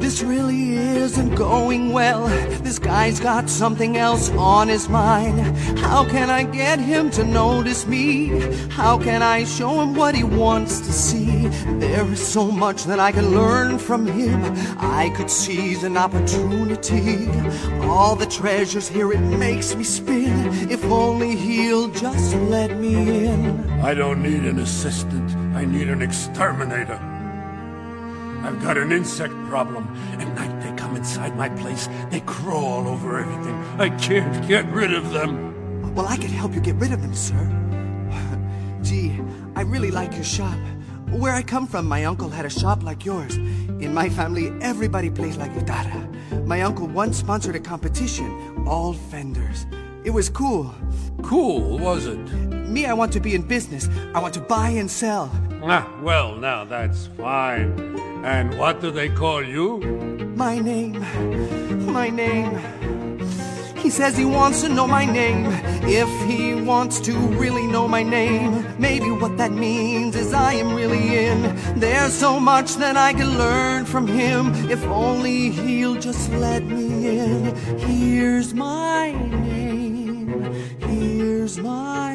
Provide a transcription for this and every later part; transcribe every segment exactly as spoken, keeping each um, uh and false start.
This really isn't going well. This guy's got something else on his mind. How can I get him to notice me? How can I show him what he wants to see? There is so much that I can learn from him. I could seize an opportunity. All the treasures here, it makes me spin. If only he'll just let me in. I don't need an assistant. I need an exterminator. I've got an insect problem. At night they come inside my place. They crawl over everything. I can't get rid of them. Well, I can help you get rid of them, sir. Gee, I really like your shop. Where I come from, my uncle had a shop like yours. In my family, everybody plays la guitarra. My uncle once sponsored a competition, all Fenders. It was cool. Cool, was it? Me, I want to be in business. I want to buy and sell. Ah, well, now that's fine. And what do they call you? My name. My name. He says he wants to know my name. If he wants to really know my name, maybe what that means is I am really in. There's so much that I can learn from him. If only he'll just let me in. Here's my name. Here's my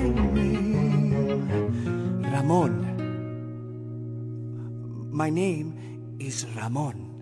name. Ramon. My name is Ramon.